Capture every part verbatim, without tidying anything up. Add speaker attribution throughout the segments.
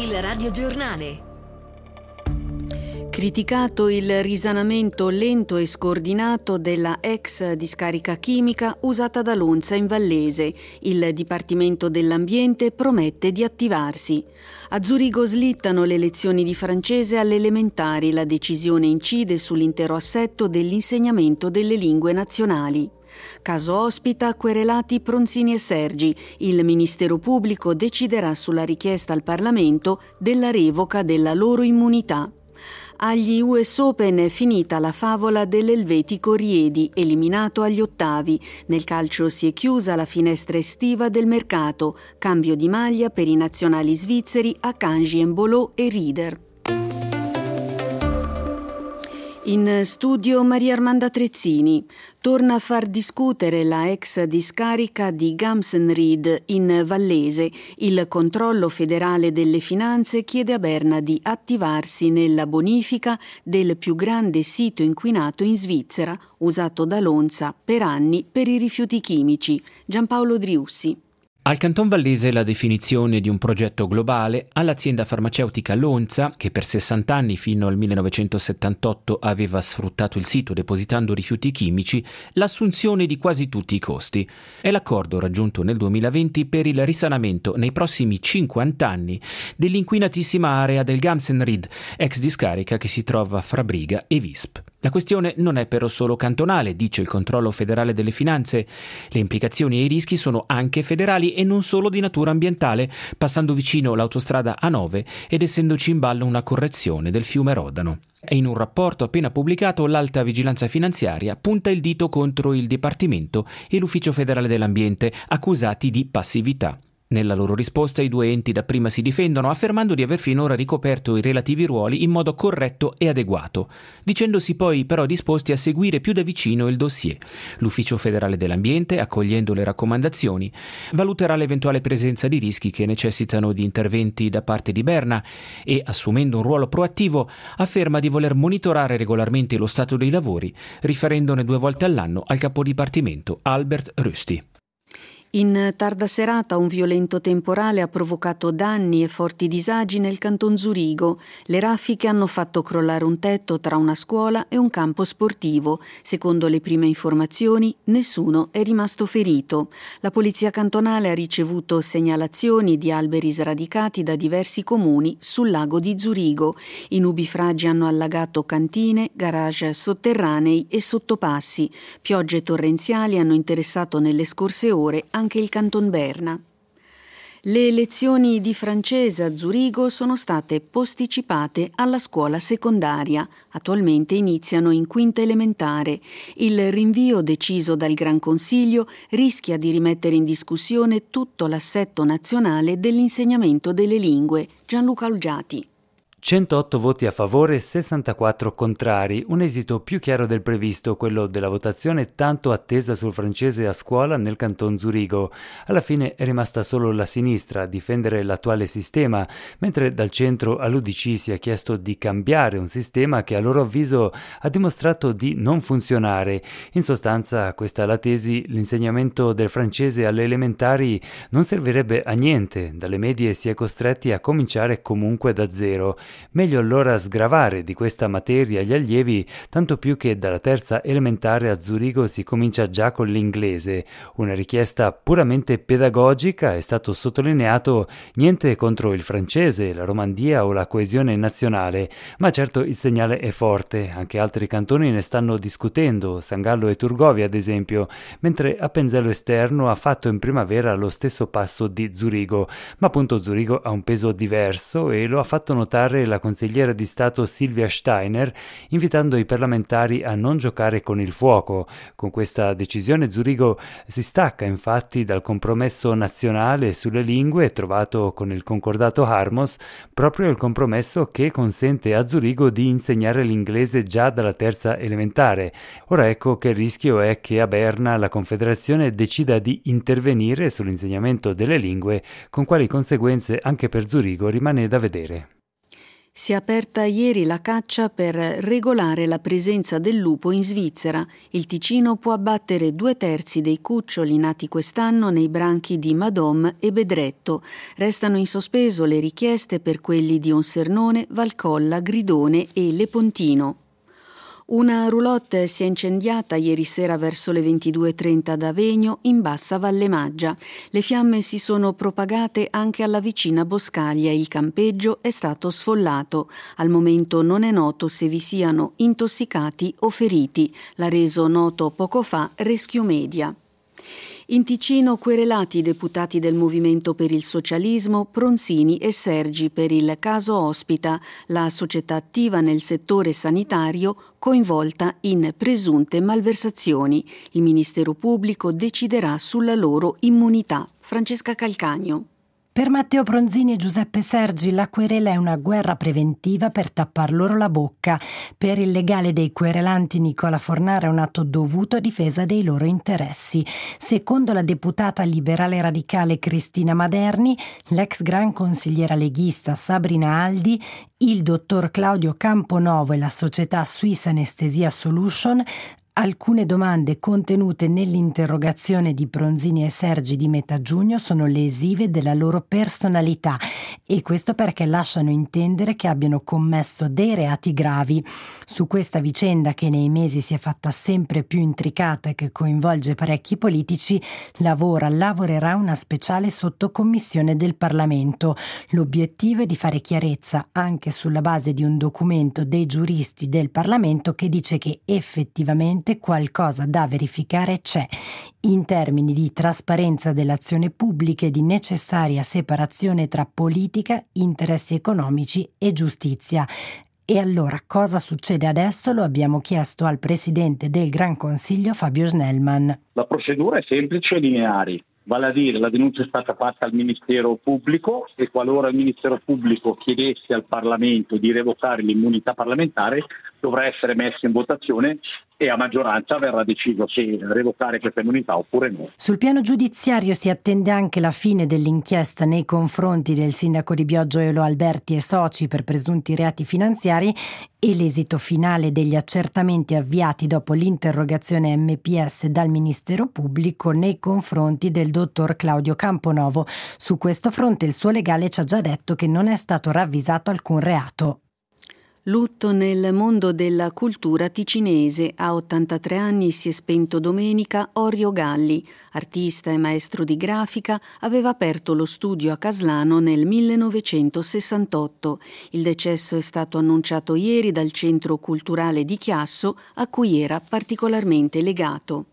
Speaker 1: Il radiogiornale.
Speaker 2: Criticato il risanamento lento e scordinato della ex discarica chimica usata da Lonza in Vallese. Il Dipartimento dell'Ambiente promette di attivarsi. A Zurigo slittano le lezioni di francese alle elementari. La decisione incide sull'intero assetto dell'insegnamento delle lingue nazionali. Caso ospita querelati Pronzini e Sergi. Il Ministero Pubblico deciderà sulla richiesta al Parlamento della revoca della loro immunità. Agli U S Open è finita la favola dell'elvetico Riedi, eliminato agli ottavi. Nel calcio si è chiusa la finestra estiva del mercato. Cambio di maglia per i nazionali svizzeri Akanji, Embolo e Rieder. In studio Maria Armanda Trezzini. Torna a far discutere la ex discarica di Gamsenried in Vallese. Il controllo federale delle finanze chiede a Berna di attivarsi nella bonifica del più grande sito inquinato in Svizzera, usato da Lonza per anni per i rifiuti chimici. Giampaolo Driussi.
Speaker 3: Al Canton Vallese la definizione di un progetto globale, all'azienda farmaceutica Lonza, che per sessanta anni fino al millenovecentosettantotto aveva sfruttato il sito depositando rifiuti chimici, l'assunzione di quasi tutti i costi. È l'accordo raggiunto nel duemilaventi per il risanamento nei prossimi cinquanta anni dell'inquinatissima area del Gamsenried, ex discarica che si trova fra Briga e Visp. La questione non è però solo cantonale, dice il controllo federale delle finanze. Le implicazioni e i rischi sono anche federali e non solo di natura ambientale, passando vicino l'autostrada A nove ed essendoci in ballo una correzione del fiume Rodano. E in un rapporto appena pubblicato, l'Alta Vigilanza Finanziaria punta il dito contro il Dipartimento e l'Ufficio Federale dell'Ambiente, accusati di passività. Nella loro risposta i due enti dapprima si difendono affermando di aver finora ricoperto i relativi ruoli in modo corretto e adeguato, dicendosi poi però disposti a seguire più da vicino il dossier. L'Ufficio Federale dell'Ambiente, accogliendo le raccomandazioni, valuterà l'eventuale presenza di rischi che necessitano di interventi da parte di Berna e, assumendo un ruolo proattivo, afferma di voler monitorare regolarmente lo stato dei lavori, riferendone due volte all'anno al capodipartimento Albert Rösti.
Speaker 2: In tarda serata un violento temporale ha provocato danni e forti disagi nel Canton Zurigo. Le raffiche hanno fatto crollare un tetto tra una scuola e un campo sportivo. Secondo le prime informazioni, nessuno è rimasto ferito. La polizia cantonale ha ricevuto segnalazioni di alberi sradicati da diversi comuni sul lago di Zurigo. I nubifragi hanno allagato cantine, garage sotterranei e sottopassi. Piogge torrenziali hanno interessato nelle scorse ore anche il Canton Berna. Le lezioni di francese a Zurigo sono state posticipate alla scuola secondaria. Attualmente iniziano in quinta elementare. Il rinvio deciso dal Gran Consiglio rischia di rimettere in discussione tutto l'assetto nazionale dell'insegnamento delle lingue. Gianluca Olgiati.
Speaker 4: centootto voti a favore e sessantaquattro contrari, un esito più chiaro del previsto, quello della votazione tanto attesa sul francese a scuola nel Canton Zurigo. Alla fine è rimasta solo la sinistra a difendere l'attuale sistema, mentre dal centro all'U D C si è chiesto di cambiare un sistema che a loro avviso ha dimostrato di non funzionare. In sostanza, questa è la tesi, l'insegnamento del francese alle elementari non servirebbe a niente, dalle medie si è costretti a cominciare comunque da zero. Meglio allora sgravare di questa materia gli allievi, tanto più che dalla terza elementare a Zurigo si comincia già con l'inglese. Una richiesta puramente pedagogica, è stato sottolineato, niente contro il francese, la romandia o la coesione nazionale, ma certo il segnale è forte, anche altri cantoni ne stanno discutendo, San Gallo e Turgovia ad esempio, mentre Appenzello Esterno ha fatto in primavera lo stesso passo di Zurigo, ma appunto Zurigo ha un peso diverso e lo ha fatto notare la consigliera di Stato Silvia Steiner, invitando i parlamentari a non giocare con il fuoco. Con questa decisione Zurigo si stacca infatti dal compromesso nazionale sulle lingue trovato con il concordato Harmos, proprio il compromesso che consente a Zurigo di insegnare l'inglese già dalla terza elementare. Ora ecco che il rischio è che a Berna la Confederazione decida di intervenire sull'insegnamento delle lingue, con quali conseguenze anche per Zurigo rimane da vedere.
Speaker 2: Si è aperta ieri la caccia per regolare la presenza del lupo in Svizzera. Il Ticino può abbattere due terzi dei cuccioli nati quest'anno nei branchi di Madom e Bedretto. Restano in sospeso le richieste per quelli di Onsernone, Valcolla, Gridone e Lepontino. Una roulotte si è incendiata ieri sera verso le ventidue e trenta ad Avegno, in Bassa Valle Maggia. Le fiamme si sono propagate anche alla vicina Boscaglia e il campeggio è stato sfollato. Al momento non è noto se vi siano intossicati o feriti. L'ha reso noto poco fa Rescue Media. In Ticino querelati i deputati del Movimento per il Socialismo Pronzini e Sergi per il caso Ospita, la società attiva nel settore sanitario coinvolta in presunte malversazioni. Il Ministero Pubblico deciderà sulla loro immunità. Francesca Calcagno.
Speaker 1: Per Matteo Pronzini e Giuseppe Sergi la querela è una guerra preventiva per tappar loro la bocca. Per il legale dei querelanti Nicola Fornaro è un atto dovuto a difesa dei loro interessi. Secondo la deputata liberale radicale Cristina Maderni, l'ex gran consigliera leghista Sabrina Aldi, il dottor Claudio Camponovo e la società Swiss Anesthesia Solution, alcune domande contenute nell'interrogazione di Pronzini e Sergi di metà giugno sono lesive della loro personalità e questo perché lasciano intendere che abbiano commesso dei reati gravi. Su questa vicenda, che nei mesi si è fatta sempre più intricata e che coinvolge parecchi politici, lavora, lavorerà una speciale sottocommissione del Parlamento. L'obiettivo è di fare chiarezza anche sulla base di un documento dei giuristi del Parlamento che dice che effettivamente qualcosa da verificare c'è, in termini di trasparenza dell'azione pubblica e di necessaria separazione tra politica, interessi economici e giustizia. E allora cosa succede adesso? Lo abbiamo chiesto al Presidente del Gran Consiglio Fabio Snellman.
Speaker 5: La procedura è semplice e lineare. Vale a dire, la denuncia è stata fatta al Ministero Pubblico e qualora il Ministero Pubblico chiedesse al Parlamento di revocare l'immunità parlamentare dovrà essere messa in votazione e a maggioranza verrà deciso se revocare questa immunità oppure no.
Speaker 1: Sul piano giudiziario si attende anche la fine dell'inchiesta nei confronti del sindaco di Bioggio Eolo Alberti e soci per presunti reati finanziari e l'esito finale degli accertamenti avviati dopo l'interrogazione M P S dal Ministero Pubblico nei confronti del dottor Claudio Camponovo. Su questo fronte il suo legale ci ha già detto che non è stato ravvisato alcun reato.
Speaker 2: Lutto nel mondo della cultura ticinese. A ottantatré anni si è spento domenica Orio Galli. Artista e maestro di grafica, aveva aperto lo studio a Caslano nel millenovecentosessantotto. Il decesso è stato annunciato ieri dal Centro Culturale di Chiasso, a cui era particolarmente legato.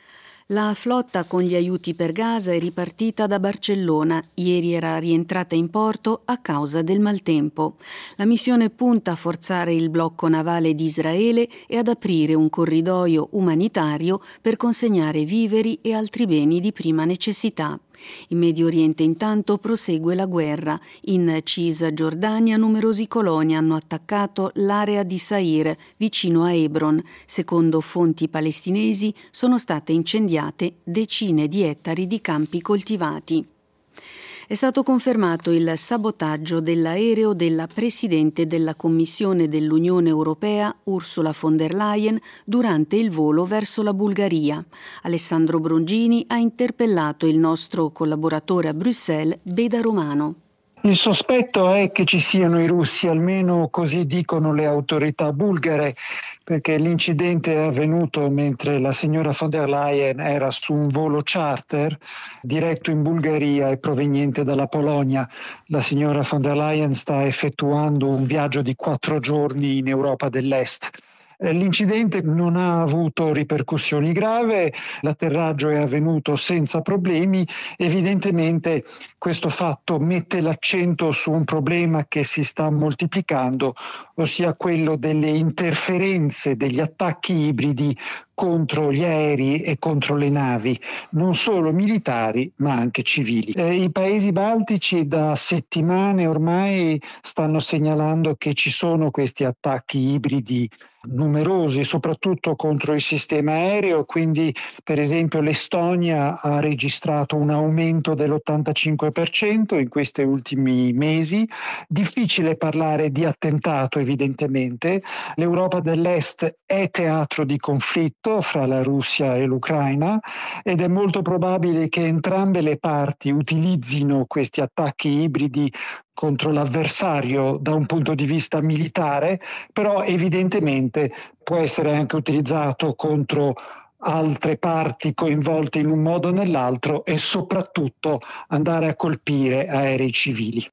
Speaker 2: La flotta con gli aiuti per Gaza è ripartita da Barcellona. Ieri era rientrata in porto a causa del maltempo. La missione punta a forzare il blocco navale di Israele e ad aprire un corridoio umanitario per consegnare viveri e altri beni di prima necessità. In Medio Oriente intanto prosegue la guerra. In Cisgiordania numerosi coloni hanno attaccato l'area di Sair, vicino a Hebron. Secondo fonti palestinesi sono state incendiate decine di ettari di campi coltivati. È stato confermato il sabotaggio dell'aereo della Presidente della Commissione dell'Unione Europea, Ursula von der Leyen, durante il volo verso la Bulgaria. Alessandro Brongini ha interpellato il nostro collaboratore a Bruxelles, Beda Romano.
Speaker 6: Il sospetto è che ci siano i russi, almeno così dicono le autorità bulgare, perché l'incidente è avvenuto mentre la signora von der Leyen era su un volo charter diretto in Bulgaria e proveniente dalla Polonia. La signora von der Leyen sta effettuando un viaggio di quattro giorni in Europa dell'Est. L'incidente non ha avuto ripercussioni gravi, l'atterraggio è avvenuto senza problemi. Evidentemente questo fatto mette l'accento su un problema che si sta moltiplicando, ossia quello delle interferenze, degli attacchi ibridi contro gli aerei e contro le navi, non solo militari ma anche civili. Eh, I paesi baltici da settimane ormai stanno segnalando che ci sono questi attacchi ibridi numerosi, soprattutto contro il sistema aereo, quindi per esempio l'Estonia ha registrato un aumento dell'ottantacinque per cento in questi ultimi mesi. Difficile parlare di attentato evidentemente, l'Europa dell'Est è teatro di conflitto fra la Russia e l'Ucraina ed è molto probabile che entrambe le parti utilizzino questi attacchi ibridi contro l'avversario da un punto di vista militare, però evidentemente può essere anche utilizzato contro altre parti coinvolte in un modo o nell'altro e soprattutto andare a colpire aerei civili.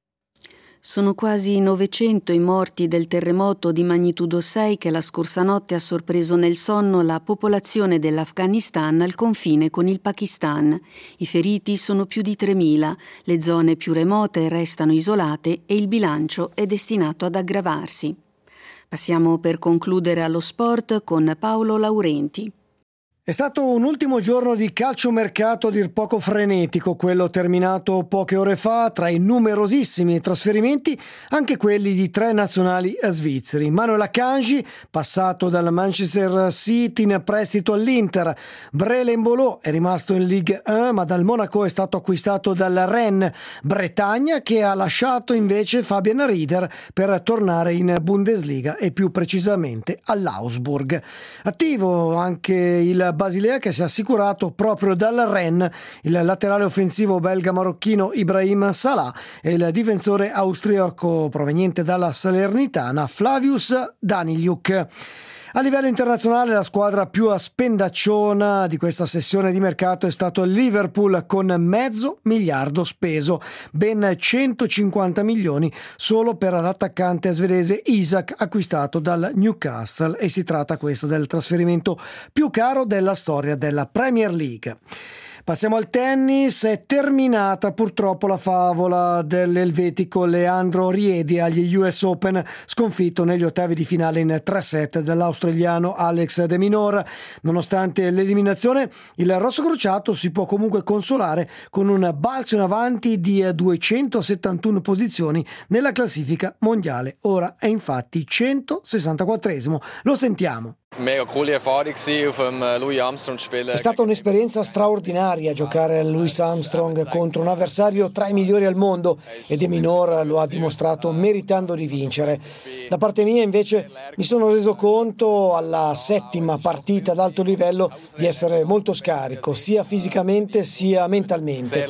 Speaker 2: Sono quasi novecento i morti del terremoto di magnitudo sei che la scorsa notte ha sorpreso nel sonno la popolazione dell'Afghanistan al confine con il Pakistan. I feriti sono più di tremila, le zone più remote restano isolate e il bilancio è destinato ad aggravarsi. Passiamo per concludere allo sport con Paolo Laurenti.
Speaker 7: È stato un ultimo giorno di calciomercato a dir poco frenetico, quello terminato poche ore fa. Tra i numerosissimi trasferimenti anche quelli di tre nazionali svizzeri. Manuel Akanji, passato dal Manchester City in prestito all'Inter. Brele Mbolo è rimasto in Ligue uno, ma dal Monaco è stato acquistato dal Rennes Bretagna, che ha lasciato invece Fabian Rieder per tornare in Bundesliga e più precisamente all'Augsburg. Attivo anche il Basilea, che si è assicurato proprio dal Rennes il laterale offensivo belga-marocchino Ibrahim Salah e il difensore austriaco proveniente dalla Salernitana Flavius Daniliuk. A livello internazionale la squadra più spendacciona di questa sessione di mercato è stato il Liverpool, con mezzo miliardo speso, ben centocinquanta milioni solo per l'attaccante svedese Isak, acquistato dal Newcastle, e si tratta questo del trasferimento più caro della storia della Premier League. Passiamo al tennis. È terminata purtroppo la favola dell'elvetico Leandro Riedi agli U S Open, sconfitto negli ottavi di finale in tre set dall'australiano Alex De Minaur. Nonostante l'eliminazione, il rossocrociato si può comunque consolare con un balzo in avanti di duecentosettantuno posizioni nella classifica mondiale. Ora è infatti centosessantaquattresimo. Lo sentiamo.
Speaker 8: Mega coole Erfahrung auf dem Louis Armstrong spielen.
Speaker 7: È stata un'esperienza straordinaria giocare a Louis Armstrong contro un avversario tra i migliori al mondo, e De Minaur lo ha dimostrato meritando di vincere. Da parte mia invece mi sono reso conto alla settima partita ad alto livello di essere molto scarico, sia fisicamente sia mentalmente.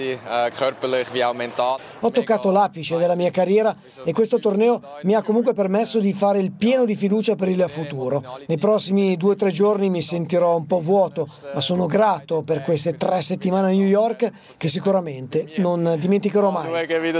Speaker 7: Ho toccato l'apice della mia carriera e questo torneo mi ha comunque permesso di fare il pieno di fiducia per il futuro. Nei prossimi due o tre giorni mi sentirò un po' vuoto, ma sono grato per queste tre settimane a New York che sicuramente non dimenticherò mai.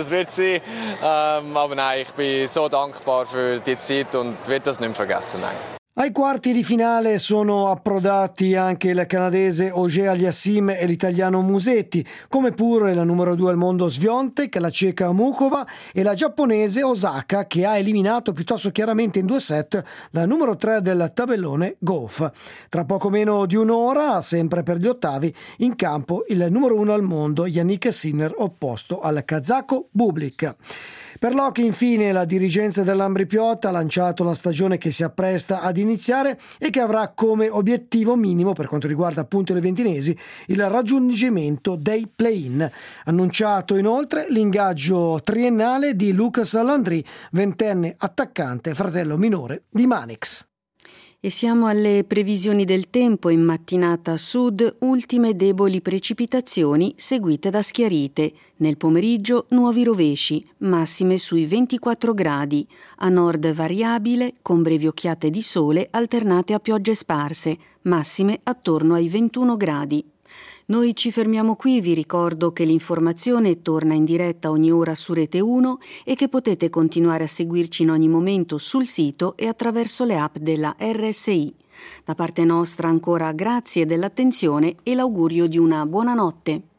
Speaker 7: Ai quarti di finale sono approdati anche il canadese Auger Aliassime e l'italiano Musetti, come pure la numero due al mondo Swiatek, la ceca Mukova e la giapponese Osaka, che ha eliminato piuttosto chiaramente in due set la numero tre del tabellone Gauff. Tra poco meno di un'ora, sempre per gli ottavi, in campo il numero uno al mondo Yannick Sinner, opposto al kazako Bublik. Per l'hockey infine la dirigenza dell'Ambri Piotta ha lanciato la stagione che si appresta ad iniziare e che avrà come obiettivo minimo, per quanto riguarda appunto le ventinesi, il raggiungimento dei play-in. Annunciato inoltre l'ingaggio triennale di Lucas Landry, ventenne attaccante, fratello minore di Manix.
Speaker 2: E siamo alle previsioni del tempo. In mattinata a sud, ultime deboli precipitazioni seguite da schiarite. Nel pomeriggio nuovi rovesci, massime sui ventiquattro gradi. A nord variabile, con brevi occhiate di sole alternate a piogge sparse, massime attorno ai ventuno gradi. Noi ci fermiamo qui, vi ricordo che l'informazione torna in diretta ogni ora su Rete uno e che potete continuare a seguirci in ogni momento sul sito e attraverso le app della R S I. Da parte nostra ancora grazie dell'attenzione e l'augurio di una buona notte.